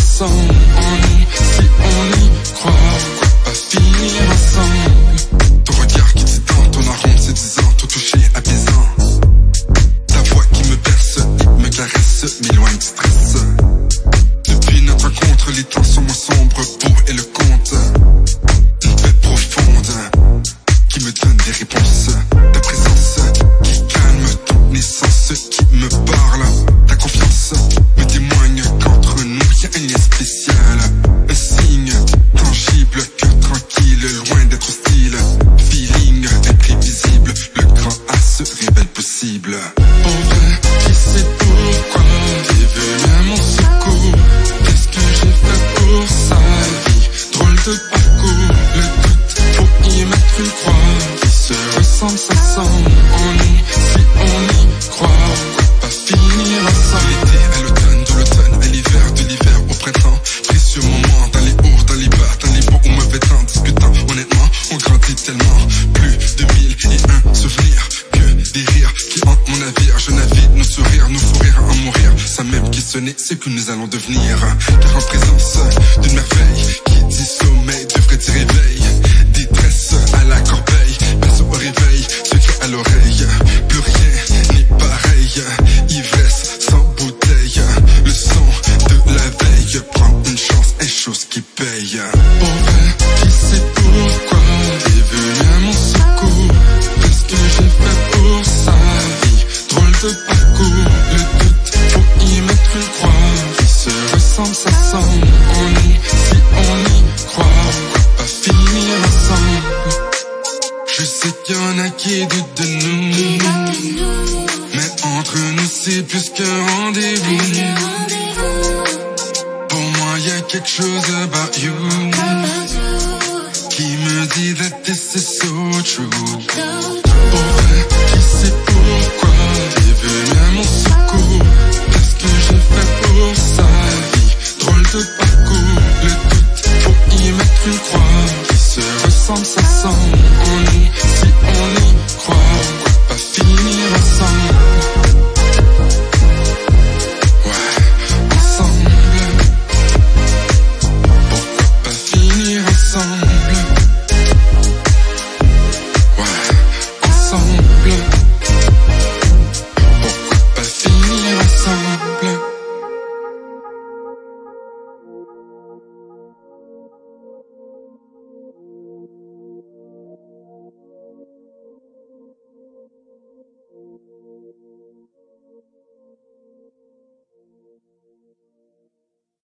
sans ennui. Si on y croit, pourquoi pas finir ensemble? Ton regard qui t'étend, ton arôme séduisant, tout touché, apaisant. Ta voix qui me berce, me caresse, m'éloigne du stress. Depuis notre rencontre, les temps sont moins sombres, pour et le compte. Une paix profonde qui me donne des réponses. Ta présence qui calme toute naissance, qui me parle. Ta confiance me témoigne qu'entre nous y a un lien spécial. Un signe tangible, cœur tranquille, loin d'être hostile. Feeling imprévisible, le grand A se révèle possible. Pour vrai, qui sait pourquoi t'es venu à mon secours? Qu'est-ce que j'ai fait pour sa vie? Drôle de parcours, le doute, faut y mettre une croix. Qui se ressemble, ça semble ennui. Si on y croit, pourquoi pas finir ensemble? L'été à l'automne, de l'automne à l'hiver, de l'hiver au printemps. Précieux moment dans les hauts, dans les bas, dans les bons ou mauvais temps. Discutant honnêtement, on grandit tellement. Plus de 1001 souvenirs que des rires qui hantent mon navire. Je navigue nos sourires, nous fous rire à en mourir. Sans même questionner ce que nous allons devenir. Car en présence d'une merveille qui dit sommeil devrait dire réveil. Détresse à la corbeille, berceau au réveil, secret à l'oreille. Plus rien n'est pareil, ivresse sans bouteille. Le son de la veille, prends une chance, est chose qui paye. Pour vrai, qui sait pourquoi t'es venu à mon secours? Qu'est-ce que j'ai fait pour sa vie? Drôle de parcours, le doute, faut y mettre une croix. Qui se ressemble, ça semble ennui. Si on y croit, pourquoi pas finir ensemble? Je sais qu'il y en a qui doutent de nous, mais entre nous c'est plus qu'un rendez-vous. Pour moi y a quelque chose about you qui me dit that this is so true. Pour vrai, qui sait pourquoi t'es venu à mon secours? Qu'est-ce que j'ai fait pour sa vie? Drôle de parcours, le doute, faut y mettre une croix. Qui se ressemble, ça semble ennui.